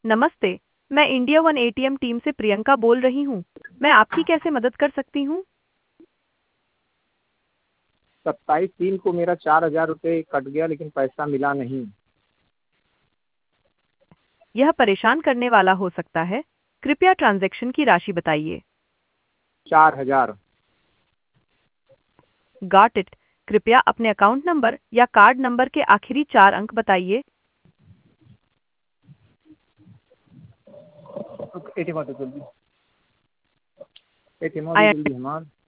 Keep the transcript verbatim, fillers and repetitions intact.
नमस्ते। मैं India one ATM team से प्रियंका बोल रही हूँ। मैं आपकी कैसे मदद कर सकती हूँ? सत्ताईस तीन को मेरा चार हजार रुपये कट गया लेकिन पैसा मिला नहीं। यह परेशान करने वाला हो सकता है। कृपया ट्रांजैक्शन की राशि बताइए। चार हजार। Got it. कृपया अपने अकाउंट नंबर या कार्ड नंबर के आखिरी चार अंक बताइए। एटीएम आ जाओ जल्दी। एटीएम आ आई जाओ जल्दी हमार